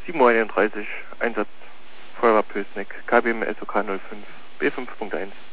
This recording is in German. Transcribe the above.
7:31 Uhr, Einsatz Feuerwehr Pößneck, KBM SOK 05, B5.1.